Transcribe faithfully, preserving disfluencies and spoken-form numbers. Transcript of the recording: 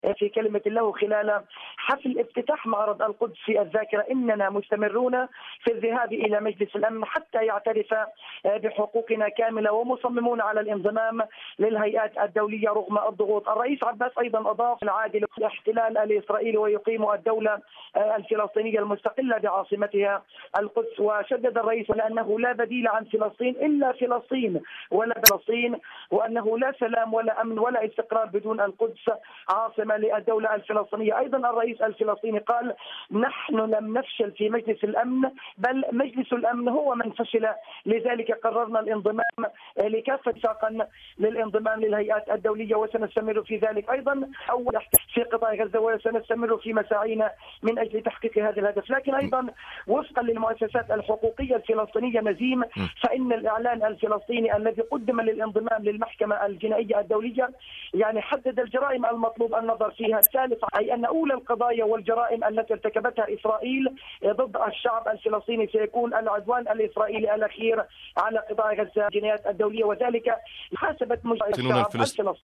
في كلمة له خلال حفل افتتاح معرض القدس في الذاكرة: إننا مستمرون في الذهاب إلى مجلس الأمن حتى يعترف بحقوقنا كاملة، ومصممون على الانضمام للهيئات الدولية رغم الضغوط. الرئيس عباس أيضا أضاف: العادل الاحتلال الإسرائيلي ويقيم الدولة الفلسطينية المستقلة بعاصمتها القدس. وشدد الرئيس على أنه لا بديل عن فلسطين إلا فلسطين ولا فلسطين، وأنه لا سلام ولا أمن ولا استقرار بدون القدس عاصمة للدولة الفلسطينية. أيضا الرئيس الفلسطيني قال: نحن لم نفشل في مجلس الأمن، بل مجلس الأمن هو من فشل، لذلك قررنا الانضمام لكافة ساقا للانضمام للهيئات الدولية، وسنستمر في ذلك أيضا أول في قطاع غزة، وسنستمر في مساعينا من أجل تحقيق هذا الهدف. لكن أيضا وفقا للمؤسسات الحقوقية الفلسطينية نزيم، فإن الإعلان الفلسطيني الذي قدم للانضمام للمحكمة الجنائية الدولية يعني حدد الجرائم المطلوب النظر فيها. الثالث، أي أن أولى القضايا والجرائم التي ارتكبتها إسرائيل ضد الشعب الفلسطيني سيكون العدوان الإسرائيلي الأخير على قطاع غزة، الجنايات الدولية، وذلك محاسبة الشعب الفلسطيني.